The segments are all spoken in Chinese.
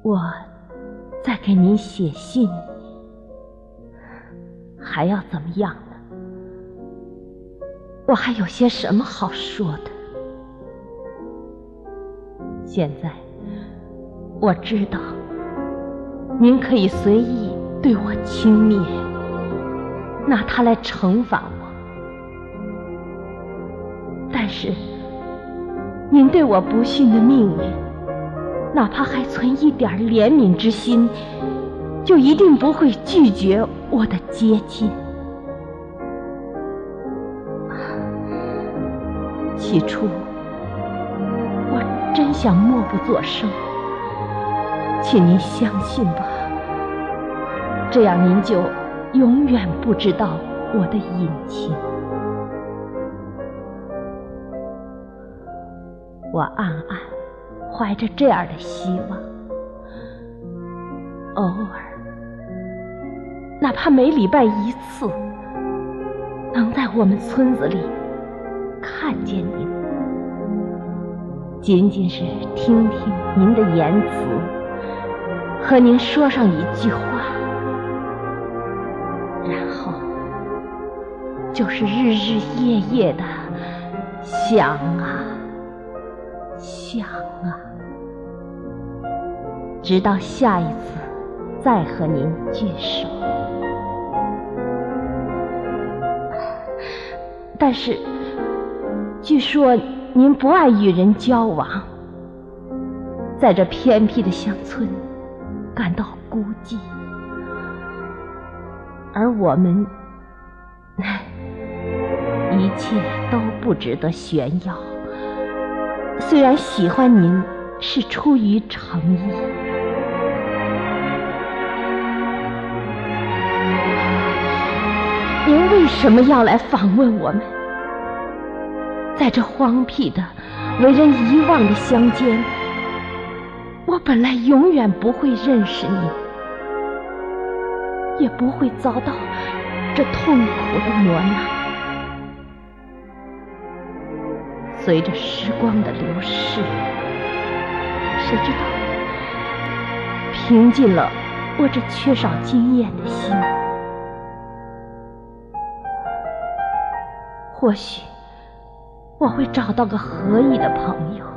我在给您写信，还要怎么样呢？我还有些什么好说的？现在我知道您可以随意对我轻蔑，拿它来惩罚我，但是您对我不幸的命运，哪怕还存一点怜悯之心，就一定不会拒绝我的接近。起初我真想默不作声，请您相信吧，这样您就永远不知道我的隐情。我暗暗怀着这样的希望，偶尔，哪怕每礼拜一次，能在我们村子里看见您，仅仅是听听您的言辞，和您说上一句话，然后就是日日夜夜的想啊想啊，直到下一次再和您聚首。但是据说您不爱与人交往，在这偏僻的乡村感到孤寂，而我们一切都不值得炫耀。虽然喜欢您是出于诚意，您为什么要来访问我们？在这荒僻的为人遗忘的乡间，我本来永远不会认识您，也不会遭到这痛苦的磨难。随着时光的流逝，谁知道平静了我这缺少经验的心。或许我会找到个合意的朋友，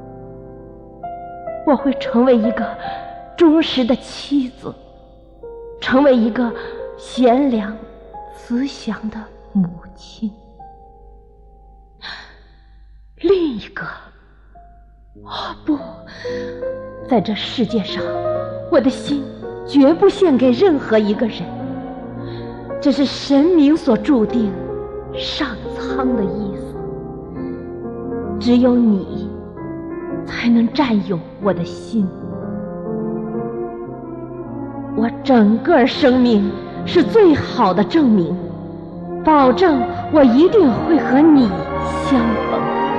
我会成为一个忠实的妻子，成为一个贤良慈祥的母亲。另一个，不，在这世界上，我的心绝不献给任何一个人，这是神明所注定上苍的意思。只有你才能占有我的心。我整个生命是最好的证明，保证我一定会和你相逢。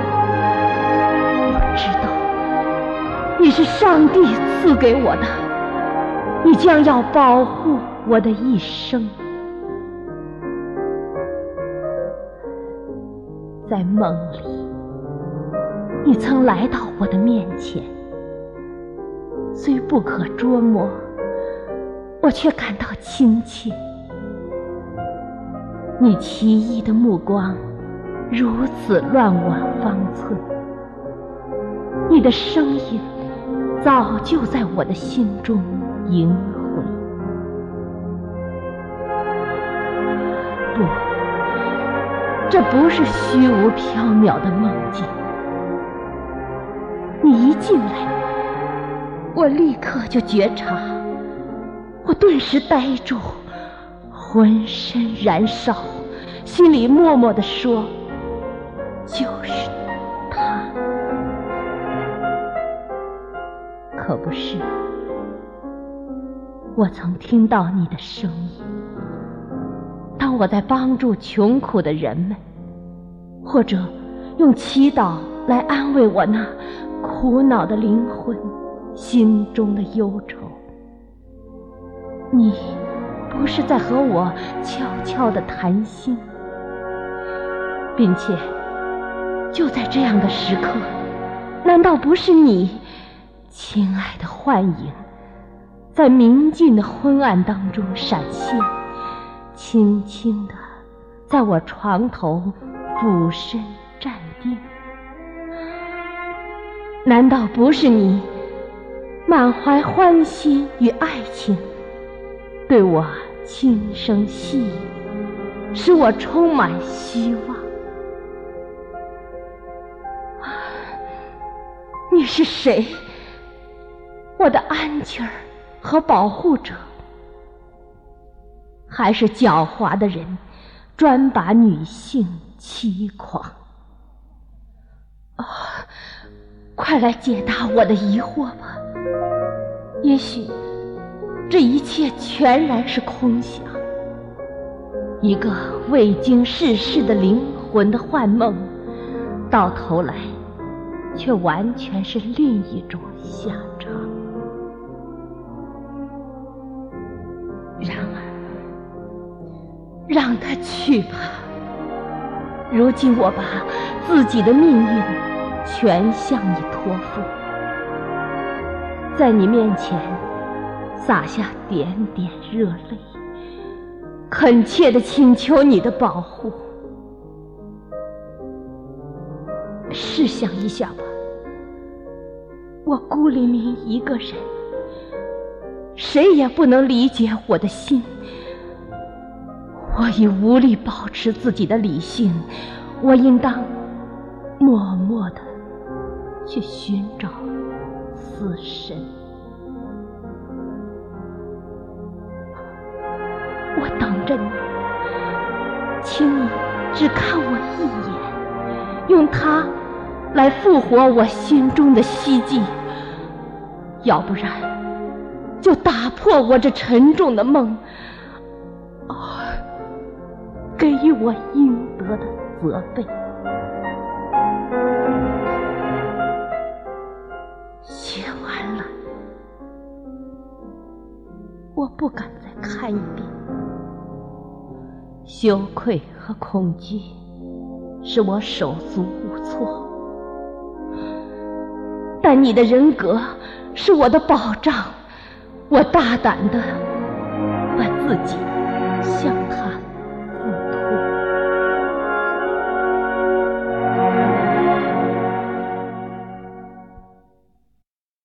我知道你是上帝赐给我的，你将要保护我的一生。在梦里，你曾来到我的面前，虽不可捉摸，我却感到亲切。你奇异的目光如此乱我方寸，你的声音早就在我的心中萦回。不，这不是虚无缥缈的梦境。你一进来，我立刻就觉察，我顿时呆住，浑身燃烧，心里默默地说，就是他。可不是，我曾听到你的声音，当我在帮助穷苦的人们，或者用祈祷来安慰我那苦恼的灵魂心中的忧愁。你不是在和我悄悄地谈心，并且就在这样的时刻，难道不是你，亲爱的幻影， 在明净的昏暗当中闪现，轻轻地在我床头俯身站定。难道不是你满怀欢喜与爱情，对我轻声细语，使我充满希望？你是谁？我的安琪儿和保护者，还是狡猾的人专把女性欺诳？快来解答我的疑惑吧，也许这一切全然是空想，一个未经世事的灵魂的幻梦，到头来却完全是另一种下场。然而让他去吧，如今我把自己的命运全向你托付，在你面前洒下点点热泪，恳切地请求你的保护。试想一下吧，我孤零零一个人，谁也不能理解我的心，我已无力保持自己的理性，我应当默默地去寻找死神。我等着你，请你只看我一眼，用它来复活我心中的希冀，要不然就打破我这沉重的梦，给予我应得的责备。写完了，我不敢再看一遍。羞愧和恐惧使我手足无措，但你的人格是我的保障，我大胆地把自己向